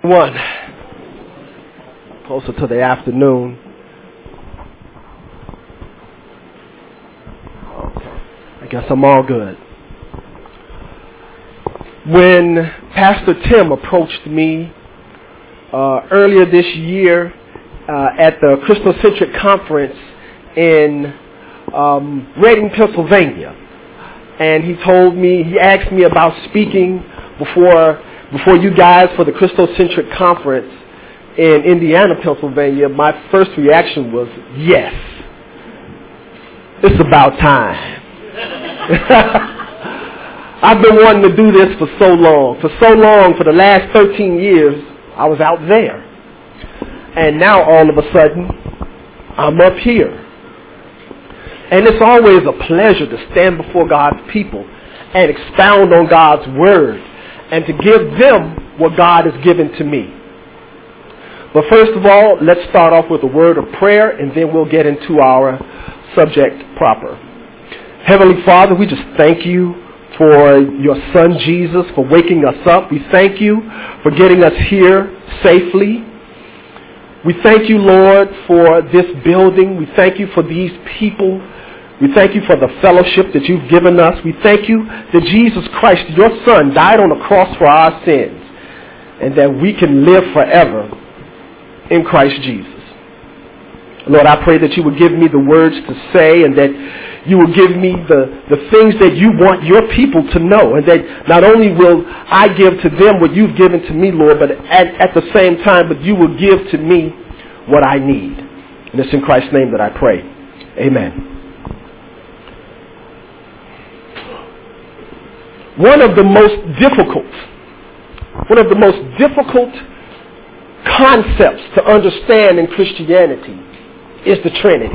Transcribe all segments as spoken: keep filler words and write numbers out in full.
One, closer to the afternoon. Okay, I guess I'm all good. When Pastor Tim approached me uh, earlier this year uh, at the Christocentric Conference in um, Reading, Pennsylvania, and he told me, he asked me about speaking before before you guys for the Christocentric Conference in Indiana, Pennsylvania, my first reaction was, yes, it's about time. I've been wanting to do this for so long. For so long, for the last thirteen years, I was out there. And now all of a sudden, I'm up here. And it's always a pleasure to stand before God's people and expound on God's word and to give them what God has given to me. But first of all, let's start off with a word of prayer, and then we'll get into our subject proper. Heavenly Father, we just thank you for your Son Jesus, for waking us up. We thank you for getting us here safely. We thank you, Lord, for this building. We thank you for these people. We thank you for the fellowship that you've given us. We thank you that Jesus Christ, your Son, died on the cross for our sins, and that we can live forever in Christ Jesus. Lord, I pray that you would give me the words to say, and that you will give me the, the things that you want your people to know, and that not only will I give to them what you've given to me, Lord, but at, at the same time, but you will give to me what I need. And it's in Christ's name that I pray. Amen. One of the most difficult, one of the most difficult concepts to understand in Christianity is the Trinity.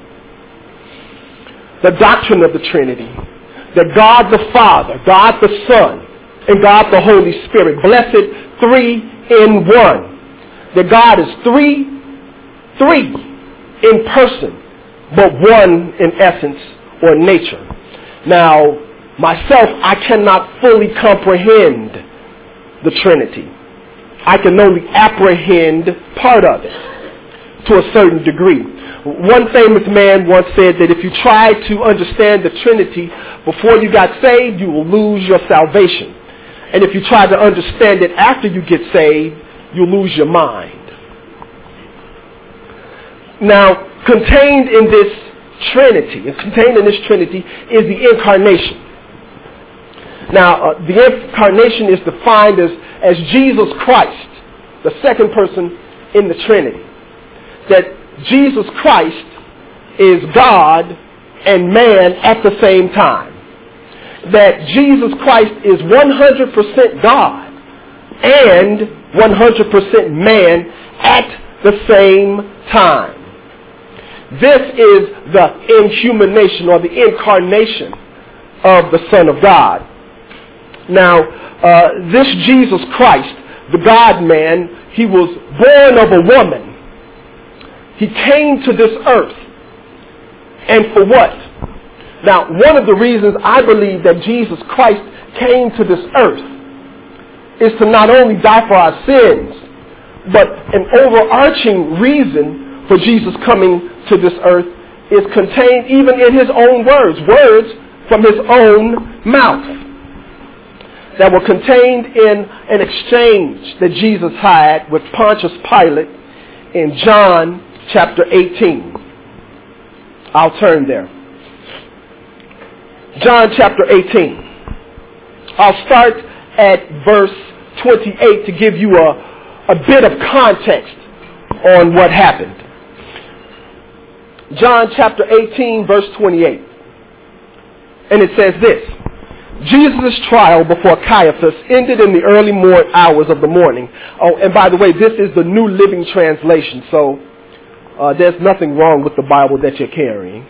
The doctrine of the Trinity. That God the Father, God the Son, and God the Holy Spirit, blessed three in one. That God is three, three in person, but one in essence or nature. Now, myself, I cannot fully comprehend the Trinity. I can only apprehend part of it to a certain degree. One famous man once said that if you try to understand the Trinity before you got saved, you will lose your salvation. And if you try to understand it after you get saved, you'll lose your mind. Now, contained in this Trinity, and contained in this Trinity is the incarnation. Now, uh, the incarnation is defined as, as Jesus Christ, the second person in the Trinity. That Jesus Christ is God and man at the same time. That Jesus Christ is one hundred percent God and one hundred percent man at the same time. This is the inhumanation or the incarnation of the Son of God. Now, uh, this Jesus Christ, the God-man, he was born of a woman. He came to this earth. And for what? Now, one of the reasons I believe that Jesus Christ came to this earth is to not only die for our sins, but an overarching reason for Jesus coming to this earth is contained even in his own words, words from his own mouth, that were contained in an exchange that Jesus had with Pontius Pilate in John chapter eighteen. I'll turn there. John chapter eighteen. I'll start at verse twenty-eight to give you a, a bit of context on what happened. John chapter eighteen, verse twenty-eight. And it says this: Jesus' trial before Caiaphas ended in the early morning hours of the morning. Oh, and by the way, this is the New Living Translation, so uh, there's nothing wrong with the Bible that you're carrying.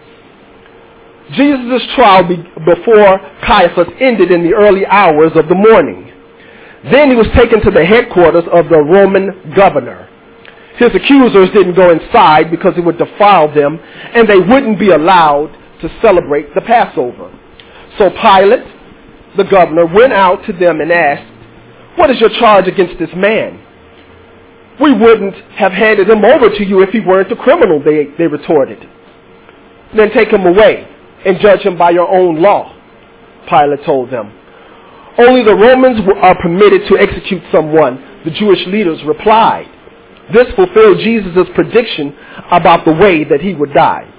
Jesus' trial be- before Caiaphas ended in the early hours of the morning. Then he was taken to the headquarters of the Roman governor. His accusers didn't go inside because it would defile them, and they wouldn't be allowed to celebrate the Passover. So Pilate, the governor, went out to them and asked, What is your charge against this man? We wouldn't have handed him over to you if he weren't a criminal, they, they retorted. Then take him away and judge him by your own law, Pilate told them. Only the Romans are permitted to execute someone, the Jewish leaders replied. This fulfilled Jesus' prediction about the way that he would die.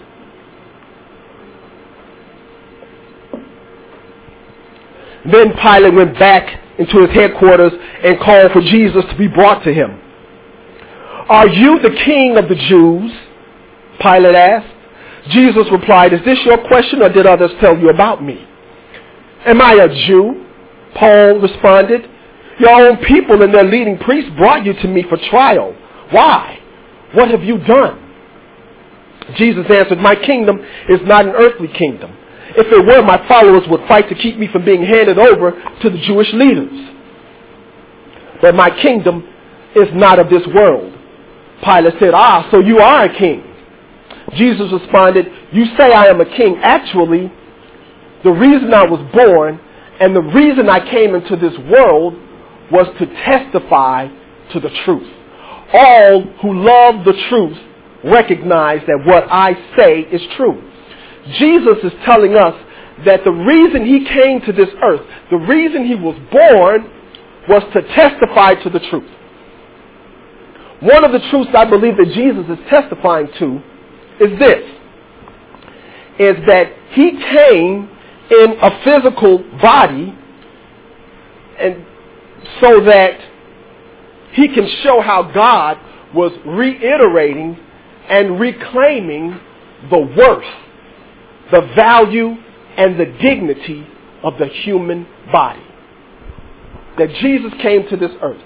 Then Pilate went back into his headquarters and called for Jesus to be brought to him. Are you the king of the Jews? Pilate asked. Jesus replied, is this your question, or did others tell you about me? Am I a Jew? Paul responded. Your own people and their leading priests brought you to me for trial. Why? What have you done? Jesus answered, my kingdom is not an earthly kingdom. If it were, my followers would fight to keep me from being handed over to the Jewish leaders. But my kingdom is not of this world. Pilate said, ah, so you are a king. Jesus responded, you say I am a king. Actually, the reason I was born and the reason I came into this world was to testify to the truth. All who love the truth recognize that what I say is true. Jesus is telling us that the reason he came to this earth, the reason he was born, was to testify to the truth. One of the truths I believe that Jesus is testifying to is this, is that he came in a physical body, and so that he can show how God was reiterating and reclaiming the worth, the value, and the dignity of the human body. That Jesus came to this earth.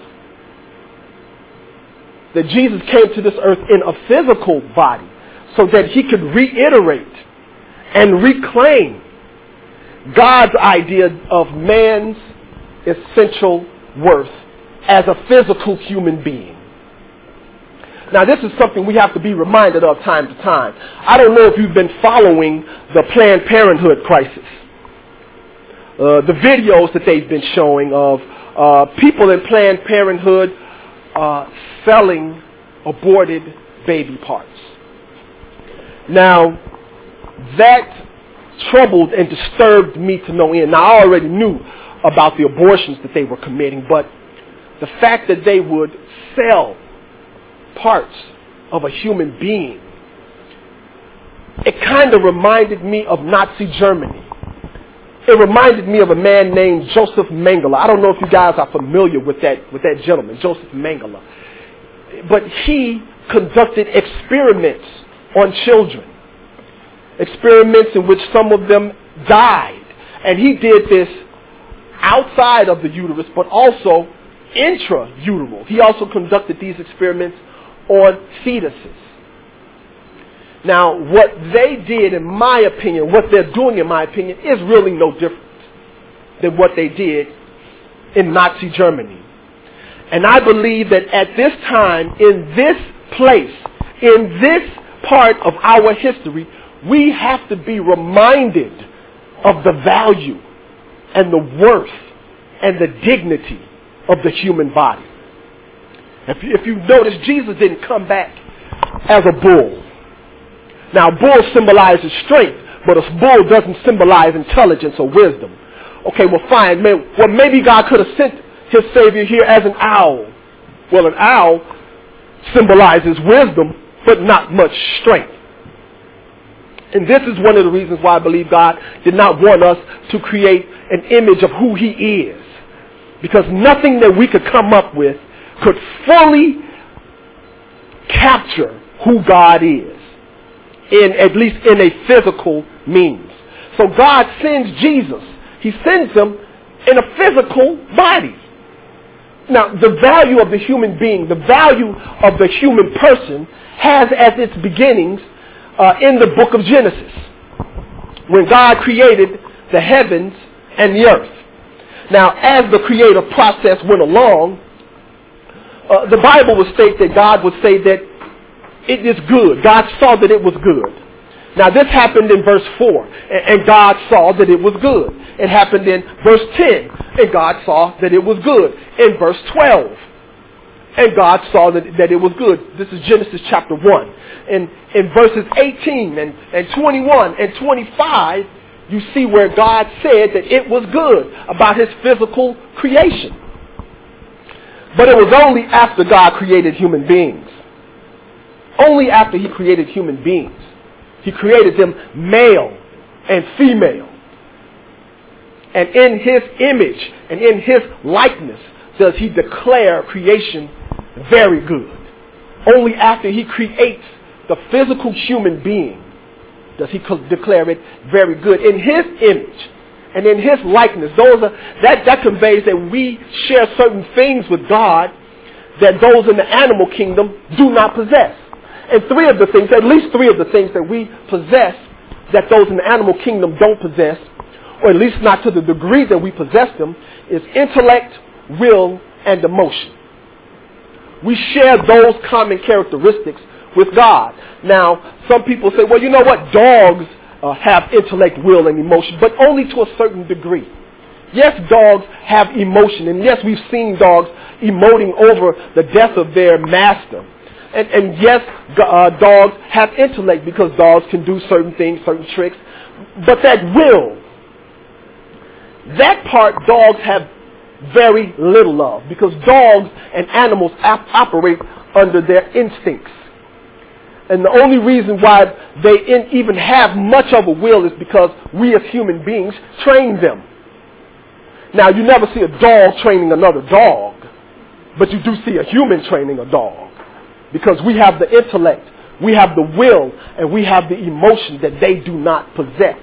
That Jesus came to this earth in a physical body so that he could reiterate and reclaim God's idea of man's essential worth as a physical human being. Now, this is something we have to be reminded of time to time. I don't know if you've been following the Planned Parenthood crisis. Uh, the videos that they've been showing of uh, people in Planned Parenthood uh, selling aborted baby parts. Now, that troubled and disturbed me to no end. Now, I already knew about the abortions that they were committing, but the fact that they would sell parts of a human being, it kind of reminded me of Nazi Germany. It reminded me of a man named Joseph Mengele. I don't know if you guys are familiar with that, with that gentleman, Joseph Mengele. But he conducted experiments on children. Experiments in which some of them died. And he did this outside of the uterus, but also intrauteral. He also conducted these experiments on fetuses. Now, what they did, in my opinion, what they're doing, in my opinion, is really no different than what they did in Nazi Germany. And I believe that at this time, in this place, in this part of our history, we have to be reminded of the value and the worth and the dignity of the human body. If you, if you notice, Jesus didn't come back as a bull. Now, a bull symbolizes strength, but a bull doesn't symbolize intelligence or wisdom. Okay, well, fine. Well, maybe God could have sent his Savior here as an owl. Well, an owl symbolizes wisdom, but not much strength. And this is one of the reasons why I believe God did not want us to create an image of who he is. Because nothing that we could come up with could fully capture who God is, in at least in a physical means. So God sends Jesus. He sends him in a physical body. Now, the value of the human being, the value of the human person has as its beginnings uh, in the book of Genesis, when God created the heavens and the earth. Now, as the creative process went along, uh, the Bible would state that God would say that it is good. God saw that it was good. Now this happened in verse four, and God saw that it was good. It happened in verse ten, and God saw that it was good. In verse twelve, and God saw that, that it was good. This is Genesis chapter one. And in verses eighteen and, and twenty-one and twenty-five, you see where God said that it was good about his physical creation. But it was only after God created human beings. Only after he created human beings. He created them male and female. And in his image and in his likeness does he declare creation very good. Only after he creates the physical human being does he declare it very good. In his image and in his likeness, those are, that, that conveys that we share certain things with God that those in the animal kingdom do not possess. And three of the things, at least three of the things that we possess that those in the animal kingdom don't possess, or at least not to the degree that we possess them, is intellect, will, and emotion. We share those common characteristics with God. Now, some people say, well, you know what? Dogs uh, have intellect, will, and emotion, but only to a certain degree. Yes, dogs have emotion, and yes, we've seen dogs emoting over the death of their master. And, and yes, uh, dogs have intellect because dogs can do certain things, certain tricks. But that will, that part dogs have very little of, because dogs and animals ap- operate under their instincts. And the only reason why they in, even have much of a will is because we as human beings train them. Now, you never see a dog training another dog, but you do see a human training a dog. Because we have the intellect, we have the will, and we have the emotion that they do not possess.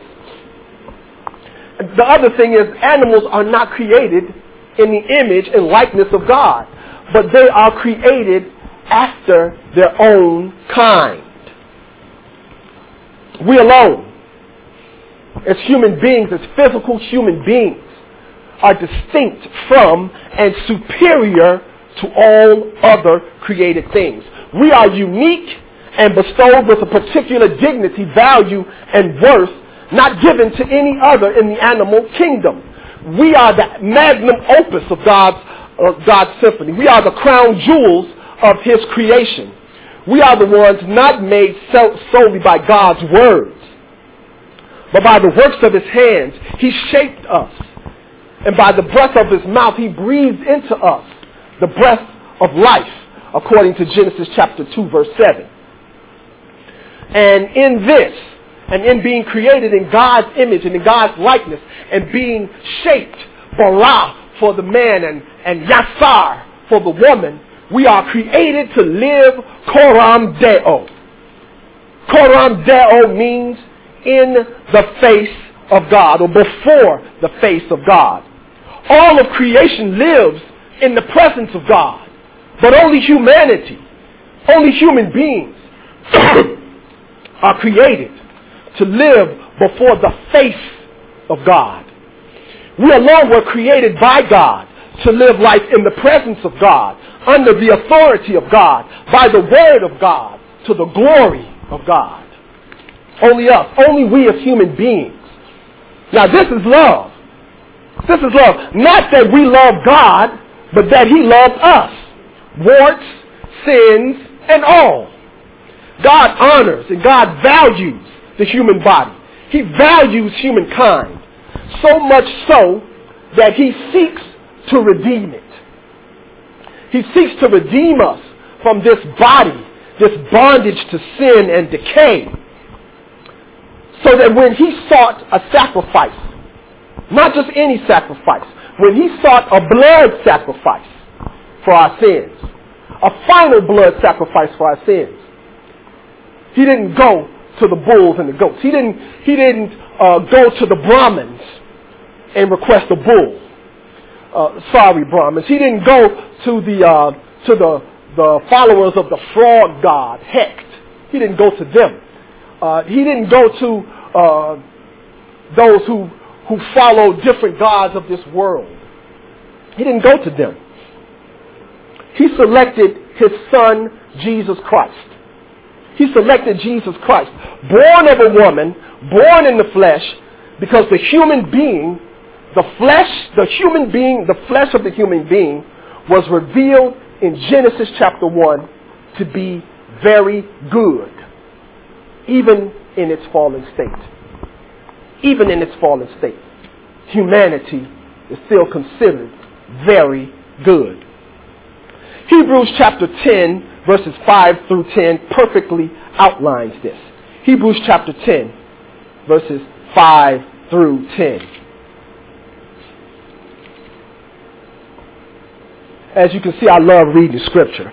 The other thing is, animals are not created in the image and likeness of God, but they are created after their own kind. We alone, as human beings, as physical human beings, are distinct from and superior to all other created things. We are unique and bestowed with a particular dignity, value, and worth not given to any other in the animal kingdom. We are the magnum opus of God's, uh, God's symphony. We are the crown jewels of his creation. We are the ones not made so, solely by God's words, but by the works of his hands. He shaped us, and by the breath of his mouth, he breathed into us the breath of life, according to Genesis chapter two, verse seven. And in this, and in being created in God's image and in God's likeness, and being shaped, bara for the man and, and yasar for the woman, we are created to live coram deo. Coram deo means in the face of God, or before the face of God. All of creation lives in the presence of God. But only humanity, only human beings are created to live before the face of God. We alone were created by God to live life in the presence of God, under the authority of God, by the word of God, to the glory of God. Only us, only we as human beings. Now this is love. This is love. Not that we love God, but that he loved us. Warts, sins, and all. God honors and God values the human body. He values humankind, so much so that he seeks to redeem it. He seeks to redeem us from this body, this bondage to sin and decay, so that when he sought a sacrifice, not just any sacrifice, when he sought a blood sacrifice for our sins, a final blood sacrifice for our sins, he didn't go to the bulls and the goats. He didn't, he didn't uh, go to the Brahmins and request a bull. Uh, sorry, Brahmins. He didn't go to the uh, to the the followers of the frog god Hecht. He didn't go to them. Uh, he didn't go to uh, those who who follow different gods of this world. He didn't go to them. He selected his son, Jesus Christ. He selected Jesus Christ, born of a woman, born in the flesh, because the human being, the flesh, the human being, the flesh of the human being was revealed in Genesis chapter one to be very good, even in its fallen state. Even in its fallen state, humanity is still considered very good. Hebrews chapter ten, verses five through ten, perfectly outlines this. Hebrews chapter ten, verses five through ten. As you can see, I love reading scripture.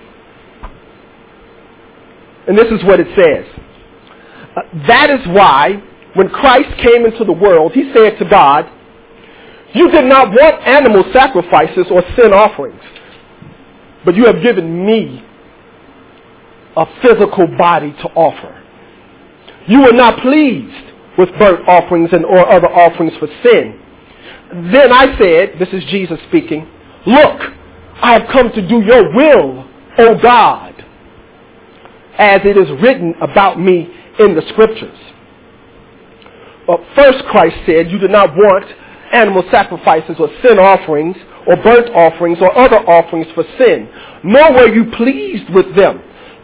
And this is what it says. Uh, that is why, when Christ came into the world, he said to God, "You did not want animal sacrifices or sin offerings, but you have given me a physical body to offer. You were not pleased with burnt offerings and or other offerings for sin. Then I said," this is Jesus speaking, "Look, I have come to do your will, O God, as it is written about me in the scriptures." Well, first Christ said, "You do not want animal sacrifices or sin offerings or burnt offerings or other offerings for sin, nor were you pleased with them,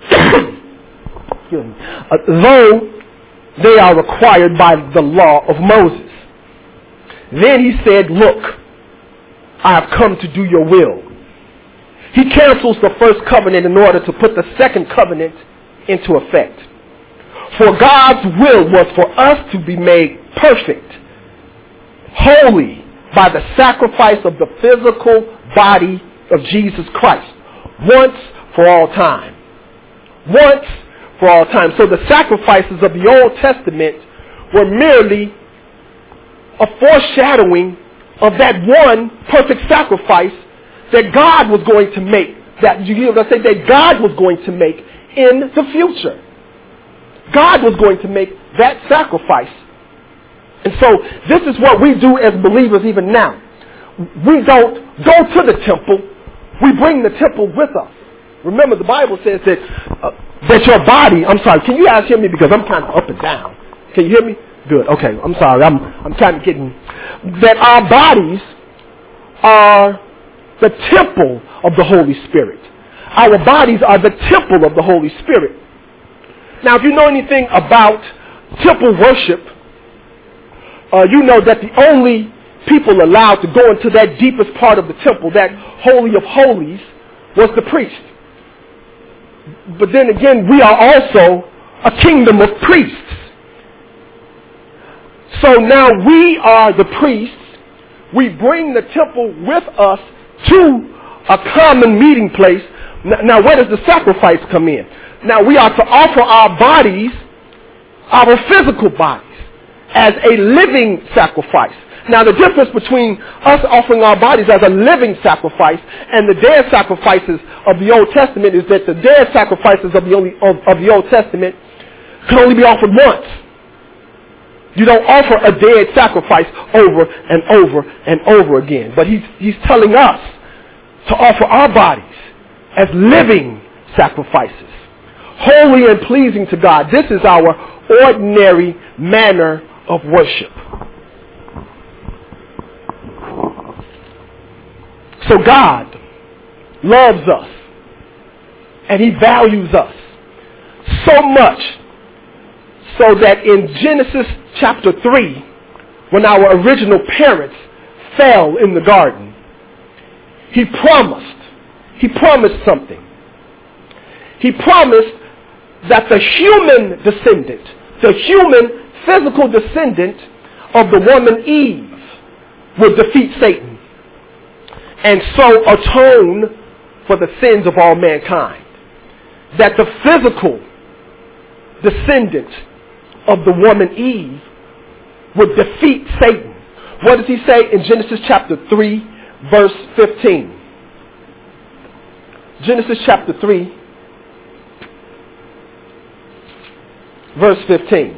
uh, though they are required by the law of Moses." Then he said, "Look, I have come to do your will." He cancels the first covenant in order to put the second covenant into effect. For God's will was for us to be made perfect, holy, by the sacrifice of the physical body of Jesus Christ, once for all time. Once for all time. So the sacrifices of the Old Testament were merely a foreshadowing of that one perfect sacrifice that God was going to make, that you know, say that God was going to make in the future. God was going to make that sacrifice. And so this is what we do as believers even now. We don't go to the temple. We bring the temple with us. Remember, the Bible says that uh, that your body, I'm sorry, can you guys hear me? Because I'm kind of up and down. Can you hear me? Good. Okay, I'm sorry. I'm, I'm kind of getting, that our bodies are the temple of the Holy Spirit. Our bodies are the temple of the Holy Spirit. Now, if you know anything about temple worship, uh, you know that the only people allowed to go into that deepest part of the temple, that Holy of Holies, was the priest. But then again, we are also a kingdom of priests. So now we are the priests. We bring the temple with us to a common meeting place. Now, where does the sacrifice come in? Now, we are to offer our bodies, our physical bodies, as a living sacrifice. Now, the difference between us offering our bodies as a living sacrifice and the dead sacrifices of the Old Testament is that the dead sacrifices of the, only, of, of the Old Testament can only be offered once. You don't offer a dead sacrifice over and over and over again. But he's, he's telling us to offer our bodies as living sacrifices, holy and pleasing to God. This is our ordinary manner of worship. So God loves us and he values us so much so that in Genesis chapter three, when our original parents fell in the garden, he promised, he promised something. He promised that the human descendant, the human physical descendant of the woman Eve would defeat Satan and so atone for the sins of all mankind. That the physical descendant of the woman Eve would defeat Satan. What does he say in Genesis chapter three, verse fifteen? Genesis chapter three, verse fifteen.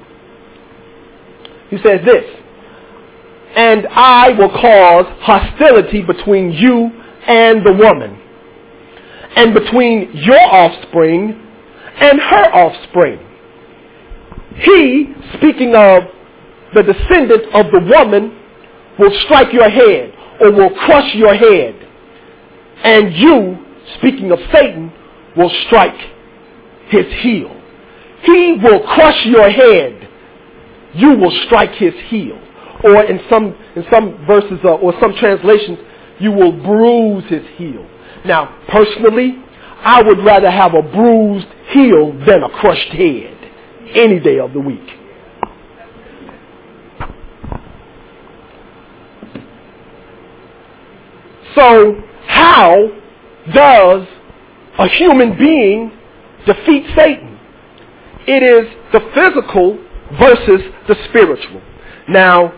He says this, "And I will cause hostility between you and the woman, and between your offspring and her offspring. He, speaking of the descendant of the woman, will strike your head or will crush your head. And you, speaking of Satan, will strike his heel. He will crush your head. You will strike his heel. Or in some in some verses uh, or some translations, you will bruise his heel. Now, personally, I would rather have a bruised heel than a crushed head any day of the week. So, how does a human being defeat Satan? It is the physical versus the spiritual. Now,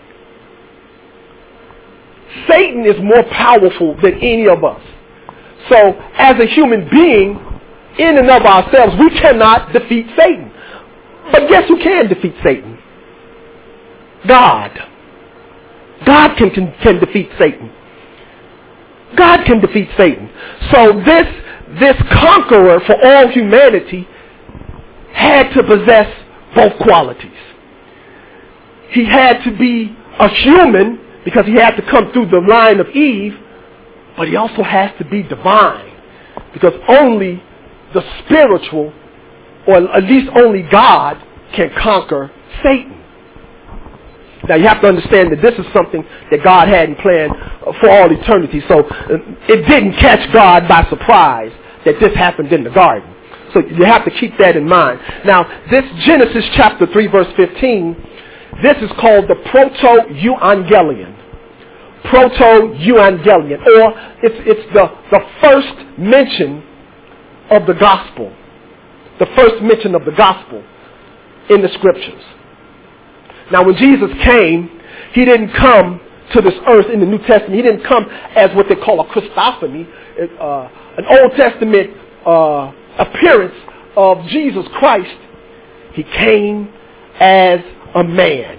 Satan is more powerful than any of us. So, as a human being, in and of ourselves, we cannot defeat Satan. But guess who can defeat Satan? God. God can, can, can defeat Satan. God can defeat Satan. So this, this conqueror for all humanity had to possess both qualities. He had to be a human because he had to come through the line of Eve, but he also has to be divine because only the spiritual, or at least only God, can conquer Satan. Now you have to understand that this is something that God hadn't planned for all eternity. So it didn't catch God by surprise that this happened in the garden. So you have to keep that in mind. Now this Genesis chapter three verse fifteen, this is called the Proto-Evangelion. Proto-Evangelion. Or it's, it's the, the first mention of the gospel. The first mention of the gospel in the scriptures. Now when Jesus came, he didn't come to this earth in the New Testament. He didn't come as what they call a Christophany, uh, an Old Testament uh, appearance of Jesus Christ. He came as a man.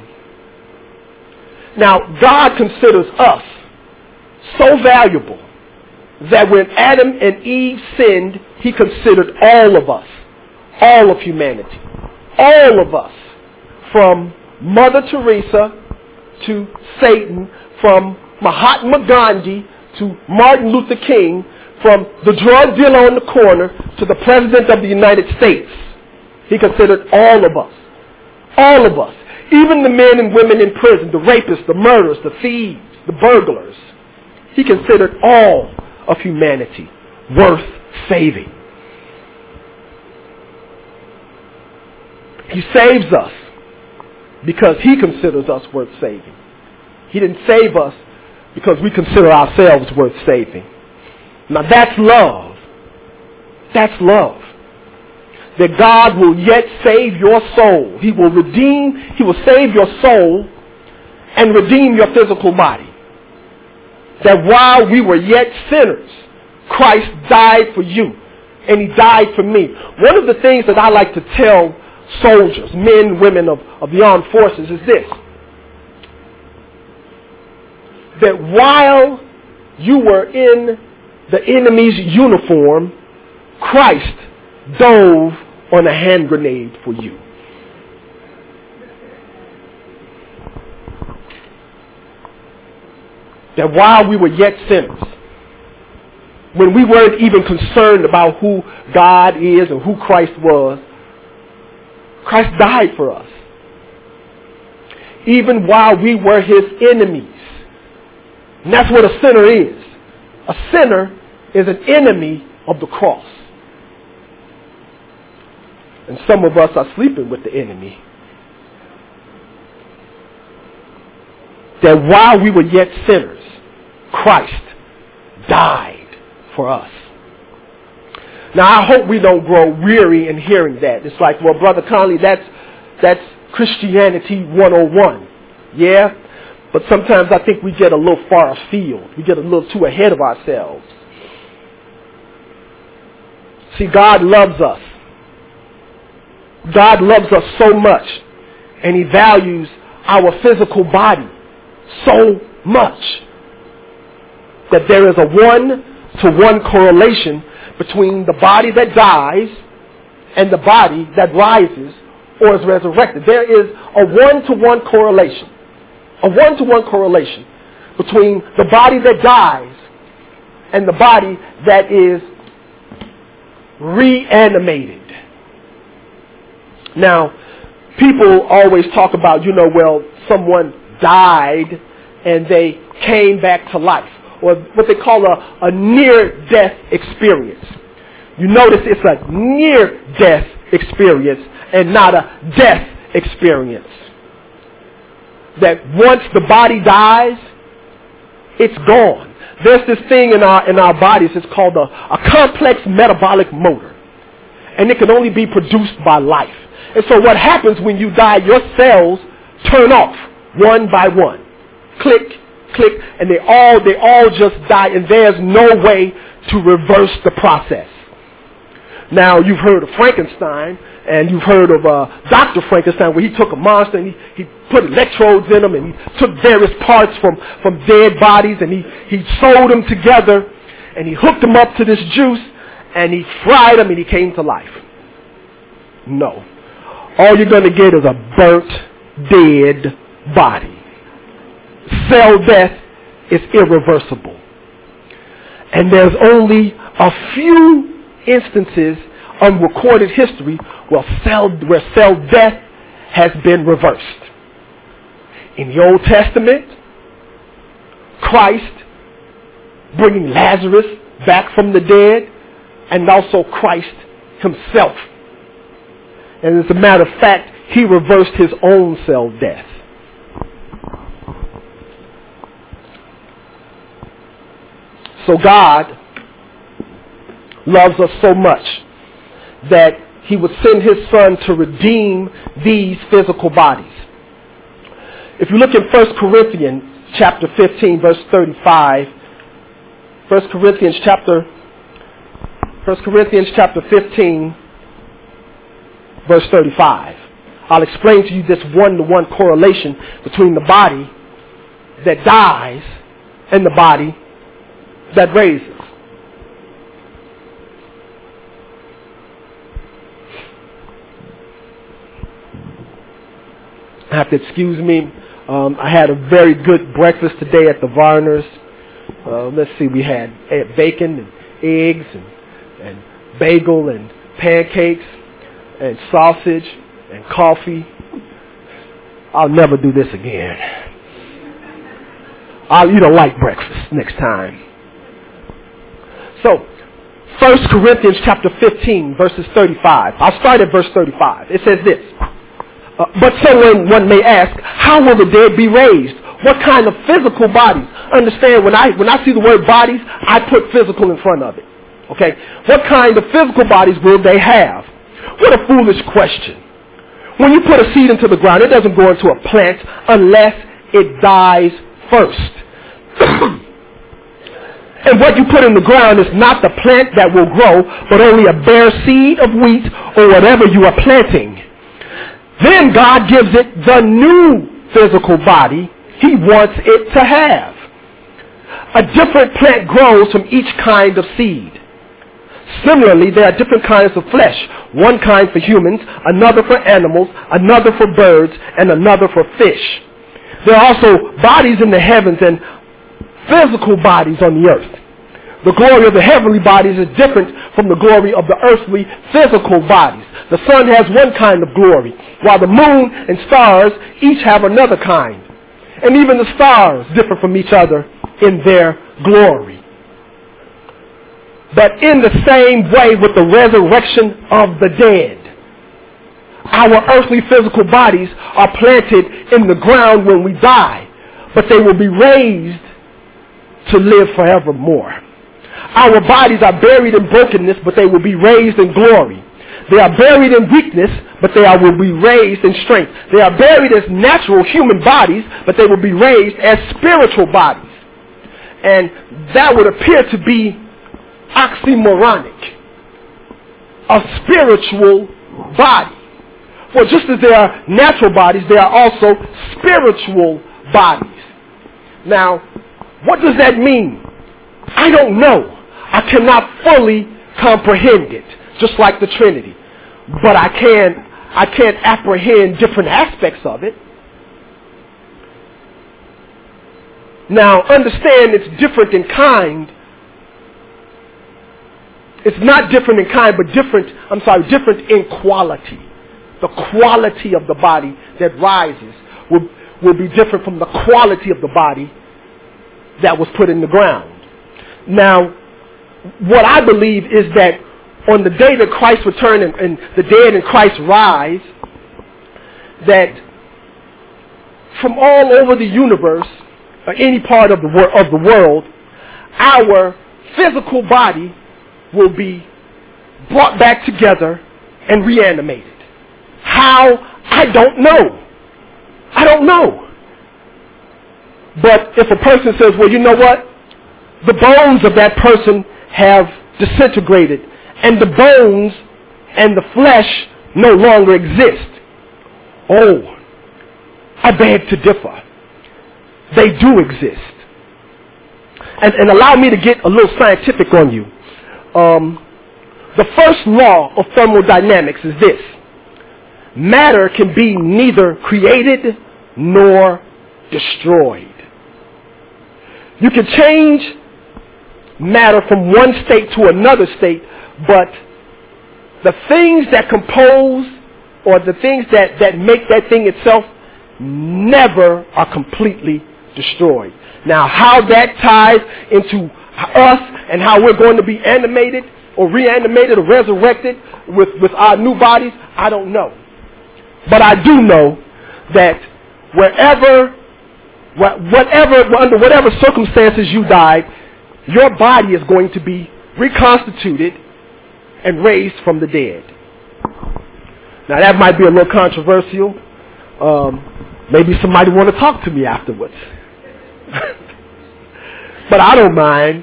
Now God considers us so valuable that when Adam and Eve sinned, he considered all of us, all of humanity, all of us, from Mother Teresa to Satan, from Mahatma Gandhi to Martin Luther King, from the drug dealer on the corner to the President of the United States. He considered all of us. All of us. Even the men and women in prison, the rapists, the murderers, the thieves, the burglars. He considered all of humanity worth saving. He saves us because he considers us worth saving. He didn't save us because we consider ourselves worth saving. Now that's love. That's love. That God will yet save your soul. He will redeem, he will save your soul and redeem your physical body. That while we were yet sinners, Christ died for you and he died for me. One of the things that I like to tell soldiers, men, women of, of the armed forces is this. That while you were in the enemy's uniform, Christ dove on a hand grenade for you. That while we were yet sinners, when we weren't even concerned about who God is and who Christ was, Christ died for us. Even while we were his enemies. And that's what a sinner is. A sinner is an enemy of the cross. And some of us are sleeping with the enemy. That while we were yet sinners, Christ died for us. Now I hope we don't grow weary in hearing that. It's like, well, Brother Conley, that's, that's Christianity one oh one. Yeah? But sometimes I think we get a little far afield. We get a little too ahead of ourselves. See, God loves us. God loves us so much. And he values our physical body so much that there is a one-to-one correlation between the body that dies and the body that rises or is resurrected. There is a one-to-one correlation, a one-to-one correlation between the body that dies and the body that is reanimated. Now, people always talk about, you know, well, someone died and they came back to life, or what they call a, a near-death experience. You notice it's a near-death experience and not a death experience. That once the body dies, it's gone. There's this thing in our in our bodies, it's called a, a complex metabolic motor. And it can only be produced by life. And so what happens when you die, your cells turn off one by one. Click, click, and they all they all just die, and there's no way to reverse the process. Now, you've heard of Frankenstein, and you've heard of uh, Doctor Frankenstein, where he took a monster and he, he put electrodes in them, and he took various parts from, from dead bodies, and he, he sewed them together, and he hooked them up to this juice, and he fried them, and he came to life. No. All you're going to get is a burnt, dead body. Cell death is irreversible. And there's only a few instances on recorded history where cell, where cell death has been reversed. In the Old Testament, Christ bringing Lazarus back from the dead, and also Christ himself. And as a matter of fact, he reversed his own cell death. So God loves us so much that he would send his son to redeem these physical bodies. If you look in First Corinthians chapter fifteen, verse thirty-five, First Corinthians chapter First Corinthians chapter fifteen, verse thirty-five. I'll explain to you this one-to-one correlation between the body that dies and the body that raises. I have to excuse me. Um, I had a very good breakfast today at the Varners. Uh, let's see, we had bacon and eggs and, and bagel and pancakes and sausage and coffee. I'll never do this again. I'll eat a light breakfast next time. So, First Corinthians chapter fifteen, verses thirty-five. I'll start at verse thirty-five. It says this. Uh, but someone one may ask, how will the dead be raised? What kind of physical bodies? Understand, when I when I see the word bodies, I put physical in front of it. Okay? What kind of physical bodies will they have? What a foolish question. When you put a seed into the ground, it doesn't go into a plant unless it dies first. And what you put in the ground is not the plant that will grow, but only a bare seed of wheat or whatever you are planting. Then God gives it the new physical body he wants it to have. A different plant grows from each kind of seed. Similarly, there are different kinds of flesh. One kind for humans, another for animals, another for birds, and another for fish. There are also bodies in the heavens and physical bodies on the earth. The glory of the heavenly bodies is different from the glory of the earthly physical bodies. The sun has one kind of glory, while the moon and stars each have another kind. And even the stars differ from each other in their glory. But in the same way with the resurrection of the dead, our earthly physical bodies are planted in the ground when we die, but they will be raised to live forevermore. Our bodies are buried in brokenness, but they will be raised in glory. They are buried in weakness, but they are, will be raised in strength. They are buried as natural human bodies, but they will be raised as spiritual bodies. And that would appear to be oxymoronic. A spiritual body. Well, just as there are natural bodies, there are also spiritual bodies. Now, what does that mean? I don't know. I cannot fully comprehend it, just like the Trinity. but I can't, I can't apprehend different aspects of it. Now, understand it's different in kind. It's not different in kind, but different, I'm sorry, different in quality. The quality of the body that rises will, will be different from the quality of the body that was put in the ground. Now, what I believe is that on the day that Christ return and, and the dead in Christ rise, that from all over the universe, or any part of the, wor- of the world, our physical body will be brought back together and reanimated. How? I don't know. I don't know. But if a person says, well, you know what? The bones of that person have disintegrated, and the bones and the flesh no longer exist. Oh, I beg to differ. They do exist. And, and allow me to get a little scientific on you. Um, the first law of thermodynamics is this. Matter can be neither created nor destroyed. You can change matter from one state to another state, but the things that compose or the things that, that make that thing itself never are completely destroyed. Now, how that ties into us and how we're going to be animated or reanimated or resurrected with, with our new bodies, I don't know. But I do know that wherever, whatever, under whatever circumstances you died, your body is going to be reconstituted and raised from the dead. Now, that might be a little controversial. Um, maybe somebody want to talk to me afterwards. But I don't mind.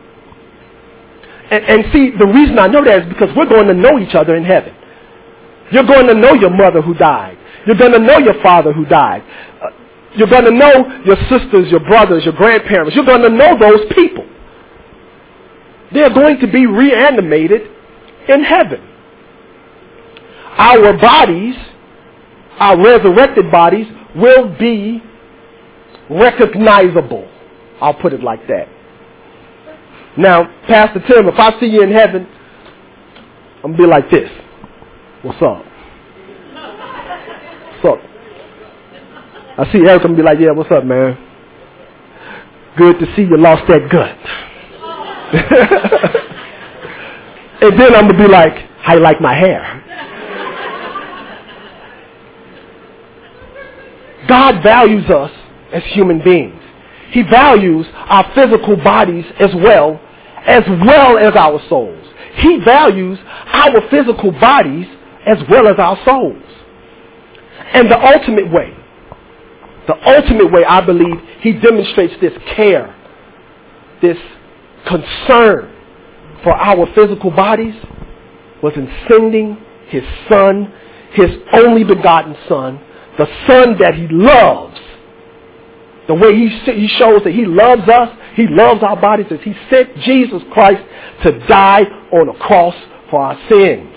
And, and see, the reason I know that is because we're going to know each other in heaven. You're going to know your mother who died. You're going to know your father who died. Uh, you're going to know your sisters, your brothers, your grandparents. You're going to know those people. They're going to be reanimated in heaven. Our bodies, our resurrected bodies, will be recognizable. I'll put it like that. Now, Pastor Tim, if I see you in heaven, I'm going to be like this. What's up? What's up? I see Eric, I'm going to be like, yeah, what's up, man? Good to see you lost that gut. And then I'm going to be like, how you like my hair? God values us as human beings. He values our physical bodies as well, as well as our souls. He values our physical bodies as well as our souls. And the ultimate way, the ultimate way I believe he demonstrates this care, this concern for our physical bodies was in sending his son, his only begotten son, the son that he loves. The way he, he shows that he loves us, he loves our bodies, is he sent Jesus Christ to die on a cross for our sins.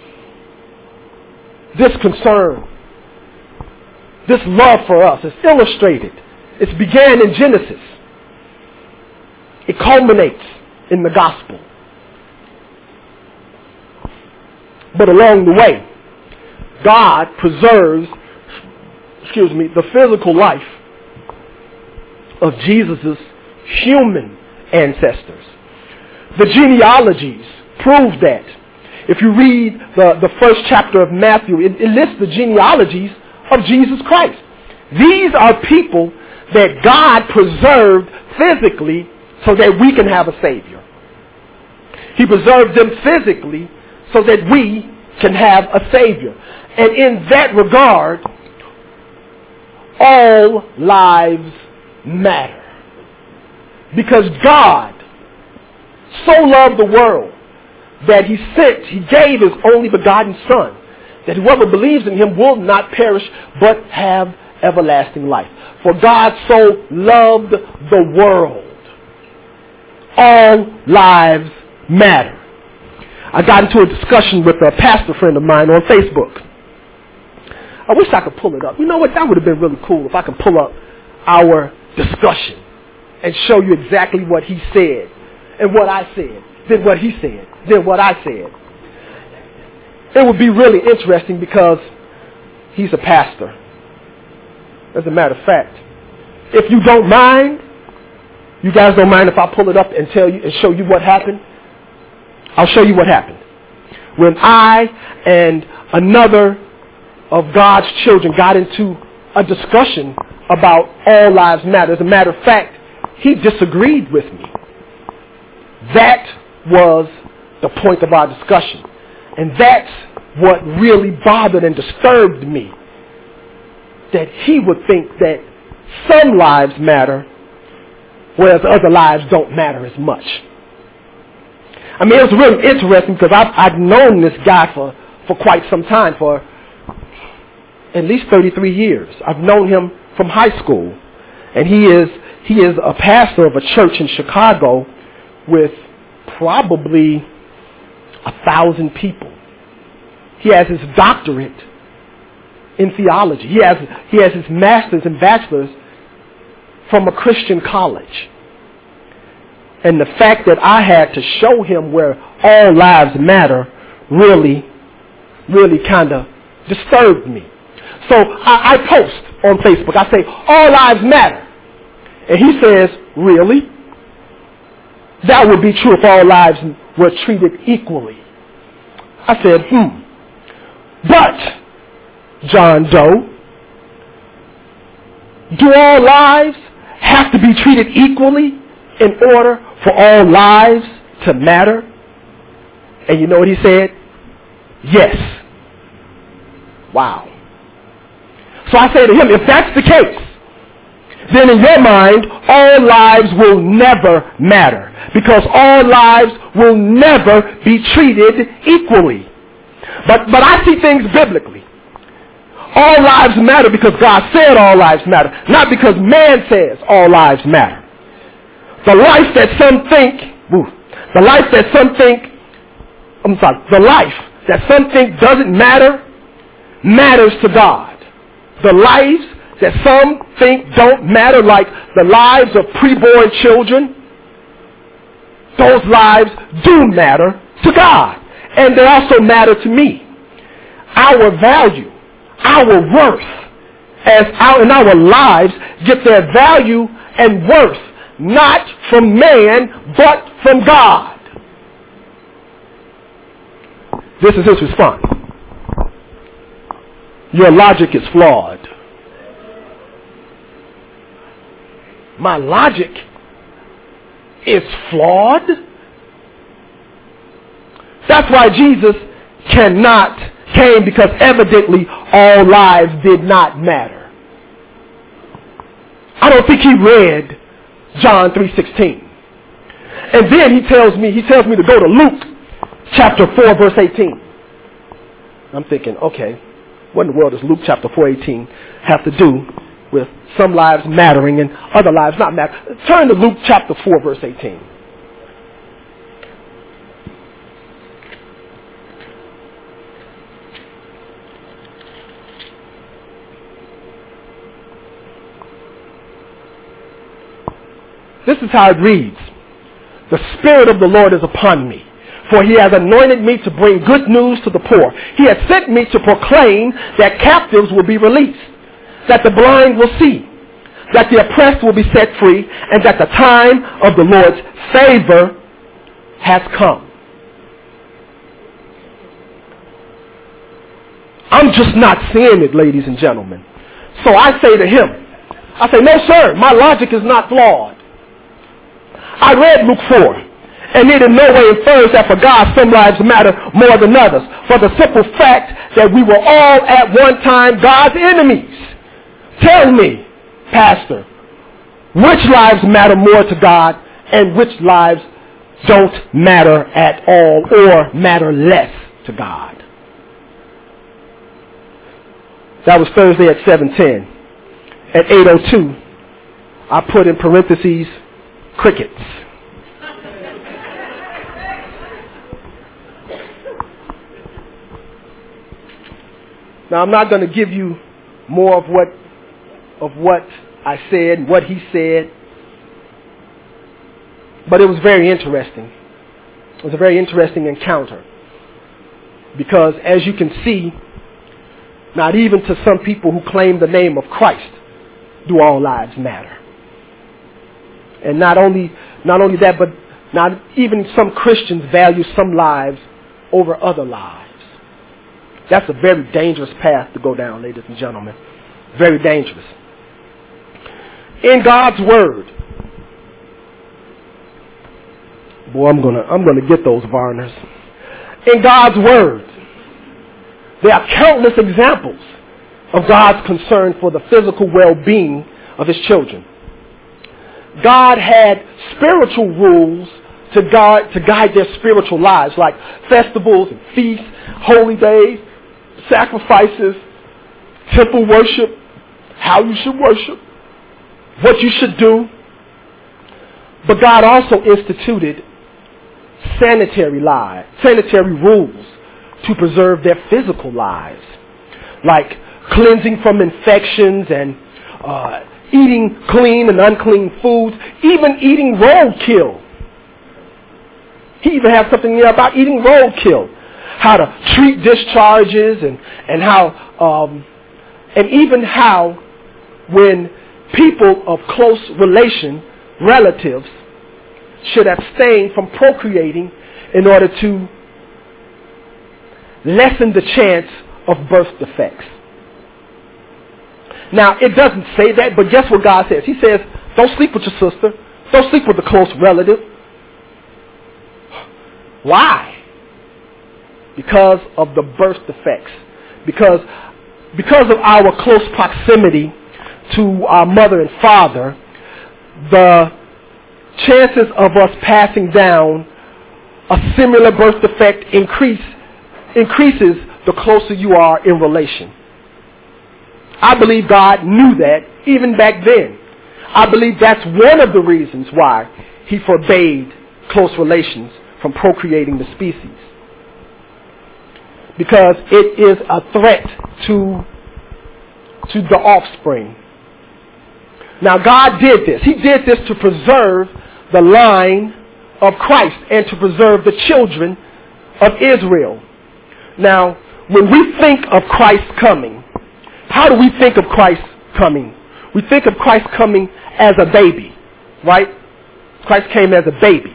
This concern, this love for us is illustrated. It began in Genesis. It culminates in the gospel. But along the way, God preserves, excuse me, the physical life of Jesus' human ancestors. The genealogies prove that. If you read the, the first chapter of Matthew, it, it lists the genealogies of Jesus Christ. These are people that God preserved physically so that we can have a Savior. He preserved them physically so that we can have a Savior. And in that regard, all lives matter. Because God so loved the world that he sent, he gave his only begotten son, that whoever believes in him will not perish but have everlasting life. For God so loved the world. All lives matter. I got into a discussion with a pastor friend of mine on Facebook. I wish I could pull it up. You know what? That would have been really cool if I could pull up our discussion and show you exactly what he said and what I said, then what he said, then what I said. It would be really interesting because he's a pastor. As a matter of fact, if you don't mind, you guys don't mind if I pull it up and tell you and show you what happened? I'll show you what happened. When I and another of God's children got into a discussion about all lives matter. As a matter of fact, he disagreed with me. That was the point of our discussion. And that's what really bothered and disturbed me. That he would think that some lives matter, whereas other lives don't matter as much. I mean, it was really interesting because I've, I've known this guy for, for quite some time, for at least thirty-three years. I've known him from high school. And he is he is a pastor of a church in Chicago with probably a thousand people. He has his doctorate in theology. He has he has his master's and bachelor's from a Christian college. And the fact that I had to show him where all lives matter really, really kind of disturbed me. So I, I post on Facebook. I say, all lives matter. And he says, really? That would be true if all lives were treated equally. I said, hmm. But, John Doe, do all lives have to be treated equally in order for all lives to matter? And you know what he said? Yes. Wow. So I say to him, if that's the case, then in your mind, all lives will never matter. Because all lives will never be treated equally. But, but I see things biblically. All lives matter because God said all lives matter. Not because man says all lives matter. The life that some think, ooh, the life that some think, I'm sorry, the life that some think doesn't matter, matters to God. The lives that some think don't matter, like the lives of preborn children, those lives do matter to God. And they also matter to me. Our value, our worth, as our, and our lives get their value and worth not from man, but from God. This is his response. Your logic is flawed. My logic is flawed? That's why Jesus cannot came, because evidently all lives did not matter. I don't think he read John three sixteen. And then he tells me, he tells me to go to Luke chapter four verse eighteen. I'm thinking, okay, what in the world does Luke chapter four eighteen have to do with some lives mattering and other lives not mattering? Turn to Luke chapter four verse eighteen. This is how it reads. The Spirit of the Lord is upon me, for he has anointed me to bring good news to the poor. He has sent me to proclaim that captives will be released, that the blind will see, that the oppressed will be set free, and that the time of the Lord's favor has come. I'm just not seeing it, ladies and gentlemen. So I say to him, I say, no, sir, my logic is not flawed. I read Luke four, and it in no way infers that for God some lives matter more than others, for the simple fact that we were all at one time God's enemies. Tell me, Pastor, which lives matter more to God and which lives don't matter at all or matter less to God? That was Thursday at seven ten. At eight oh two, I put in parentheses, crickets. Now, I'm not going to give you more of what of what I said, what he said, but it was very interesting. It was a very interesting encounter because, as you can see, not even to some people who claim the name of Christ do all lives matter. And not only not only that, but not even some Christians value some lives over other lives. That's a very dangerous path to go down, ladies and gentlemen. Very dangerous. In God's Word, boy, I'm gonna I'm gonna get those Varners. In God's Word, there are countless examples of God's concern for the physical well-being of His children. God had spiritual rules to guide, to guide their spiritual lives, like festivals and feasts, holy days, sacrifices, temple worship, how you should worship, what you should do. But God also instituted sanitary lives, sanitary rules to preserve their physical lives, like cleansing from infections and uh, eating clean and unclean foods, even eating roadkill. He even has something there about eating roadkill, how to treat discharges, and and how um, and even how when people of close relation, relatives, should abstain from procreating in order to lessen the chance of birth defects. Now, it doesn't say that, but guess what God says? He says, don't sleep with your sister. Don't sleep with a close relative. Why? Because of the birth defects. Because, because of our close proximity to our mother and father, the chances of us passing down a similar birth defect increase, increases the closer you are in relation. I believe God knew that even back then. I believe that's one of the reasons why He forbade close relations from procreating the species. Because it is a threat to, to the offspring. Now, God did this. He did this to preserve the line of Christ and to preserve the children of Israel. Now, when we think of Christ coming, how do we think of Christ coming? We think of Christ coming as a baby, right? Christ came as a baby.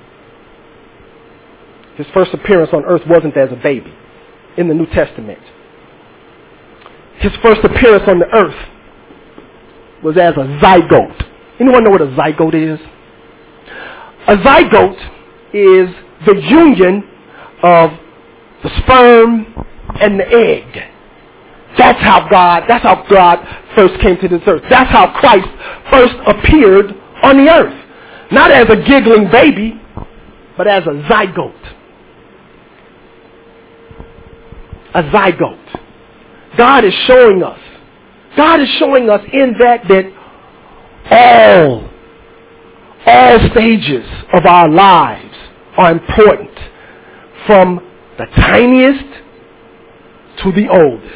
His first appearance on earth wasn't as a baby in the New Testament. His first appearance on the earth was as a zygote. Anyone know what a zygote is? A zygote is the union of the sperm and the egg. That's how God, that's how God first came to this earth. That's how Christ first appeared on the earth. Not as a giggling baby, but as a zygote. A zygote. God is showing us. God is showing us in that that all, all stages of our lives are important. From the tiniest to the oldest.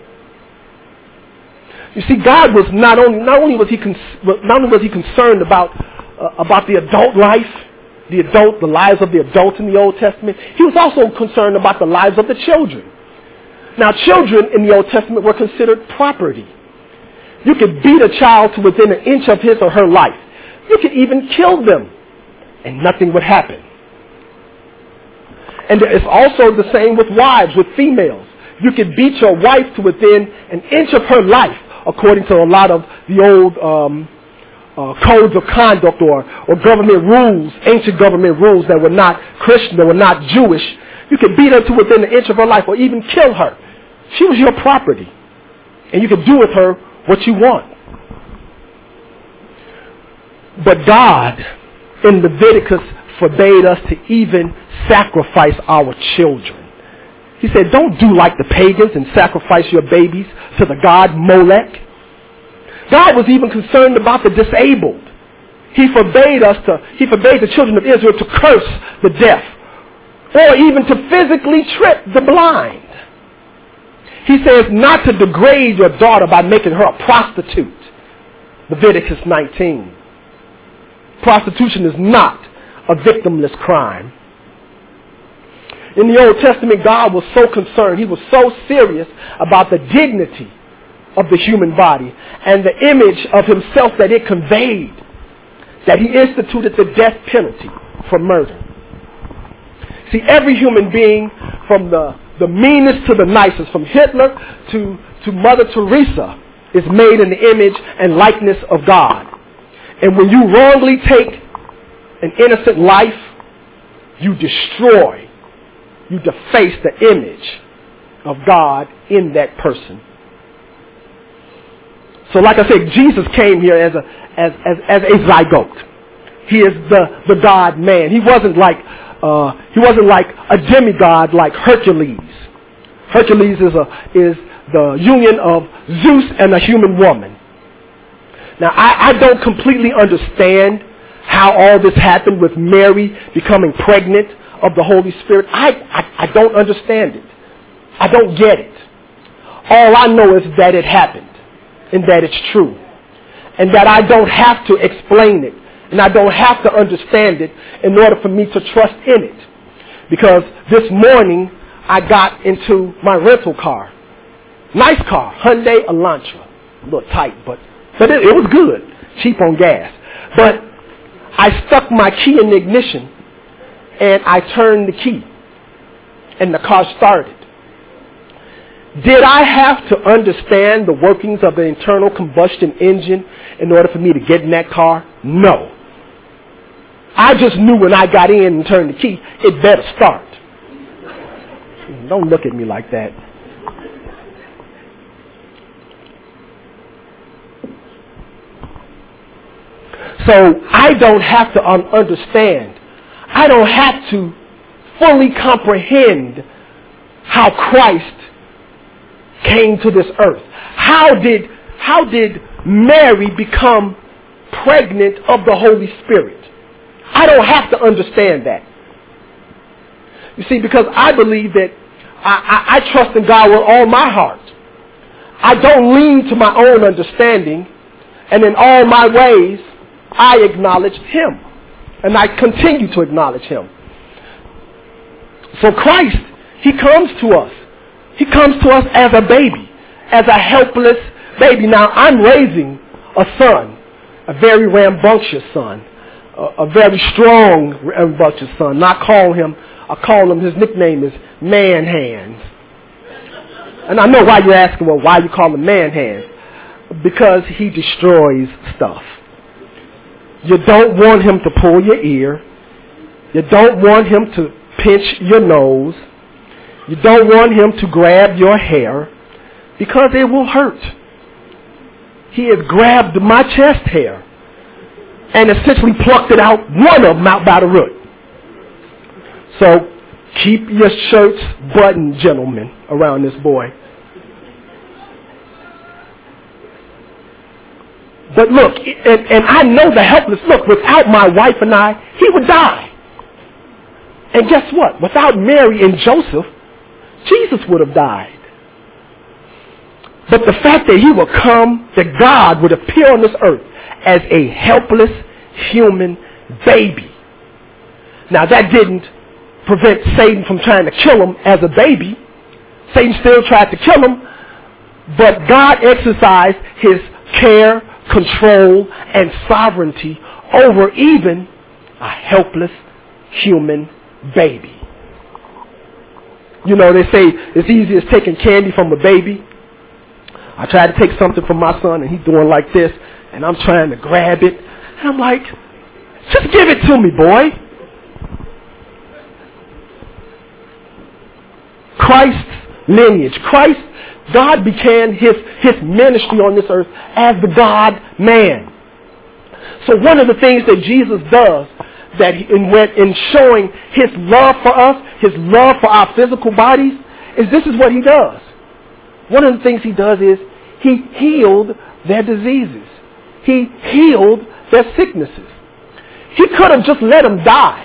You see, God was not only not only was he con- not only was he concerned about uh, about the adult life, the adult the lives of the adults in the Old Testament. He was also concerned about the lives of the children. Now, children in the Old Testament were considered property. You could beat a child to within an inch of his or her life. You could even kill them, and nothing would happen. And it's also the same with wives, with females. You could beat your wife to within an inch of her life, according to a lot of the old um, uh, codes of conduct or, or government rules, ancient government rules that were not Christian, that were not Jewish. You could beat her to within an inch of her life or even kill her. She was your property. And you could do with her what you want. But God, in Leviticus, forbade us to even sacrifice our children. He said, don't do like the pagans and sacrifice your babies to the god Molech. God was even concerned about the disabled. He forbade us to, he forbade the children of Israel to curse the deaf or even to physically trip the blind. He says not to degrade your daughter by making her a prostitute. Leviticus nineteen. Prostitution is not a victimless crime. In the Old Testament, God was so concerned. He was so serious about the dignity of the human body and the image of himself that it conveyed, that he instituted the death penalty for murder. See, every human being, from the, the meanest to the nicest, from Hitler to, to Mother Teresa, is made in the image and likeness of God. And when you wrongly take an innocent life, you destroy, you deface the image of God in that person. So like I said, Jesus came here as a as as, as a zygote. He is the, the God man. He wasn't like uh, he wasn't like a demigod like Hercules. Hercules is a is the union of Zeus and a human woman. Now I, I don't completely understand how all this happened with Mary becoming pregnant of the Holy Spirit. I, I, I don't understand it. I don't get it. All I know is that it happened and that it's true. And that I don't have to explain it. And I don't have to understand it in order for me to trust in it. Because this morning I got into my rental car. Nice car, Hyundai Elantra. A little tight, but, but it, it was good. Cheap on gas. But I stuck my key in the ignition and I turned the key and the car started. Did I have to understand the workings of the internal combustion engine in order for me to get in that car? No. I just knew when I got in and turned the key, it better start. Don't look at me like that. So I don't have to un- understand. I don't have to fully comprehend how Christ came to this earth. How did, how did Mary become pregnant of the Holy Spirit? I don't have to understand that. You see, because I believe that I, I, I trust in God with all my heart. I don't lean to my own understanding, and in all my ways, I acknowledge Him. And I continue to acknowledge Him. So Christ, He comes to us. He comes to us as a baby, as a helpless baby. Now, I'm raising a son, a very rambunctious son, a, a very strong rambunctious son. Not call him, I call him, his nickname is Man Hands. And I know why you're asking, well, why you call him Man Hands? Because he destroys stuff. You don't want him to pull your ear. You don't want him to pinch your nose. You don't want him to grab your hair because it will hurt. He has grabbed my chest hair and essentially plucked it out, one of them out by the root. So keep your shirts buttoned, gentlemen, around this boy. But look, and, and I know the helpless. Look, without my wife and I, he would die. And guess what? Without Mary and Joseph, Jesus would have died. But the fact that he would come, that God would appear on this earth as a helpless human baby. Now that didn't prevent Satan from trying to kill him as a baby. Satan still tried to kill him, but God exercised his care, control, and sovereignty over even a helpless human baby. You know, they say it's easy as taking candy from a baby. I tried to take something from my son and he's doing like this and I'm trying to grab it. And I'm like, just give it to me, boy. Christ's lineage. Christ, God began his, his ministry on this earth as the God-man. So one of the things that Jesus does that in, in showing his love for us, his love for our physical bodies, is this is what he does. One of the things he does is he healed their diseases. He healed their sicknesses. He could have just let them die.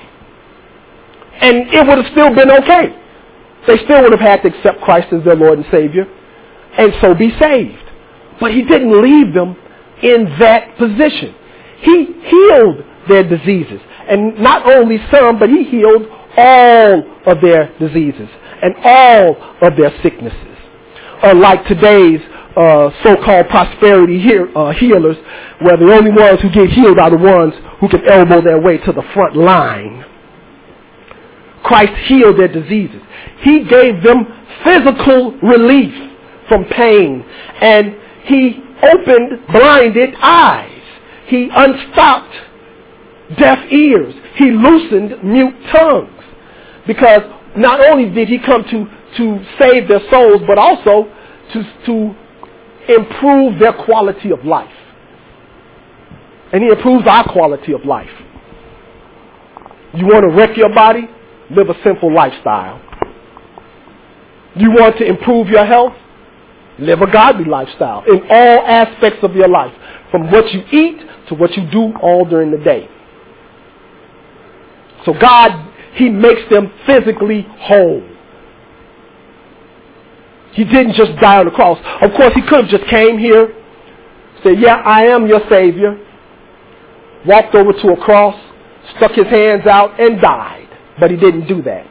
And it would have still been okay. They still would have had to accept Christ as their Lord and Savior. and so be saved. But he didn't leave them in that position. He healed their diseases. And not only some, but he healed all of their diseases and all of their sicknesses. Unlike today's uh, so-called prosperity he- uh, healers, where the only ones who get healed are the ones who can elbow their way to the front line. Christ healed their diseases. He gave them physical relief from pain, and he opened blinded eyes. He unstopped deaf ears. He loosened mute tongues. Because not only did he come to, to save their souls, but also to, to improve their quality of life. And he improves our quality of life. You want to wreck your body? Live a sinful lifestyle. You want to improve your health? Live a godly lifestyle in all aspects of your life, from what you eat to what you do all during the day. So God, he makes them physically whole. He didn't just die on the cross. Of course, he could have just came here, said, yeah, I am your Savior, walked over to a cross, stuck his hands out, and died. But he didn't do that.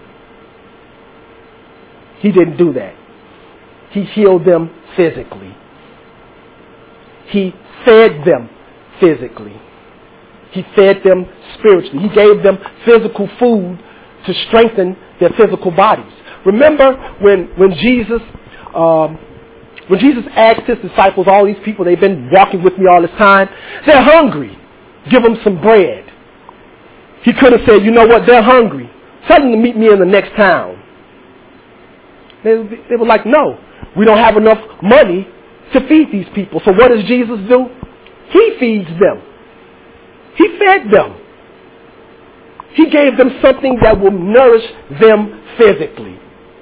He didn't do that. He healed them physically. He fed them physically. He fed them spiritually. He gave them physical food to strengthen their physical bodies. Remember when, when Jesus um, when Jesus asked his disciples, all these people, they've been walking with me all this time, they're hungry. Give them some bread. He could have said, you know what, they're hungry. Tell them to meet me in the next town. They, they were like, no, we don't have enough money to feed these people. So what does Jesus do? He feeds them. He fed them. He gave them something that will nourish them physically.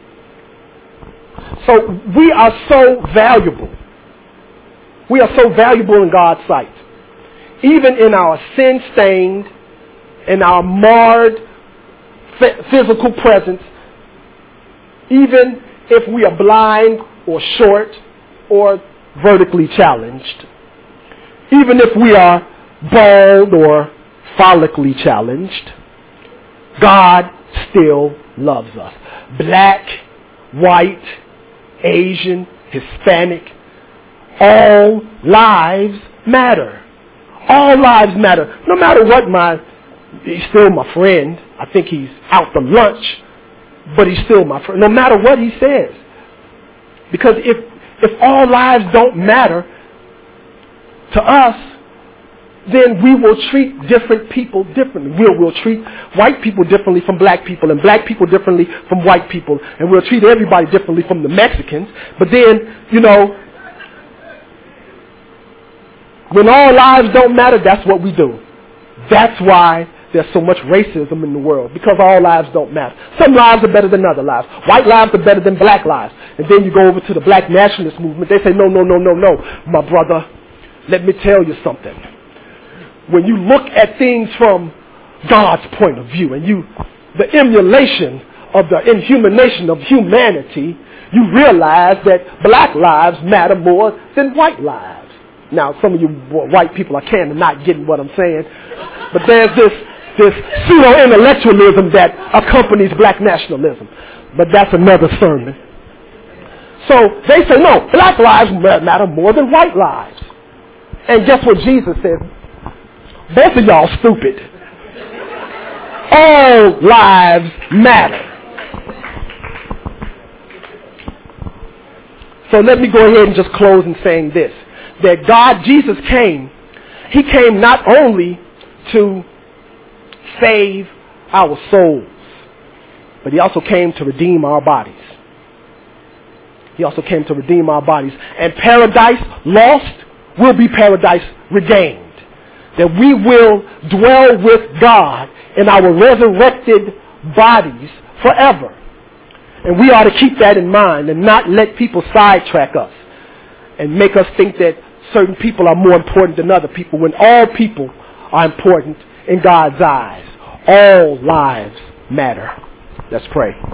So we are so valuable. We are so valuable in God's sight. Even in our sin-stained, in our marred physical presence, even if we are blind or short or vertically challenged, even if we are bald or follically challenged, God still loves us. Black, white, Asian, Hispanic, all lives matter. All lives matter. No matter what my, he's still my friend. I think he's out to lunch, but he's still my friend. No matter what he says. Because if, if all lives don't matter to us, then we will treat different people differently. We'll, we'll treat white people differently from black people, and black people differently from white people, and we'll treat everybody differently from the Mexicans. But then, you know, when all lives don't matter, that's what we do. That's why there's so much racism in the world, because all lives don't matter. Some lives are better than other lives. White lives are better than black lives. And then you go over to the black nationalist movement. They say, no, no, no, no, no. My brother, let me tell you something. When you look at things from God's point of view, and you, the emulation of the inhumanation of humanity, you realize that black lives matter more than white lives. Now, some of you white people are kind of not getting what I'm saying, but there's this, this pseudo-intellectualism that accompanies black nationalism. But that's another sermon. So they say, no, black lives matter more than white lives. And guess what Jesus said? Both of y'all stupid. All lives matter. So let me go ahead and just close in saying this. That God, Jesus came, he came not only to save our souls, but he also came to redeem our bodies. He also came to redeem our bodies. And paradise lost will be paradise regained. That we will dwell with God in our resurrected bodies forever. And we ought to keep that in mind and not let people sidetrack us and make us think that certain people are more important than other people, when all people are important in God's eyes. All lives matter. Let's pray.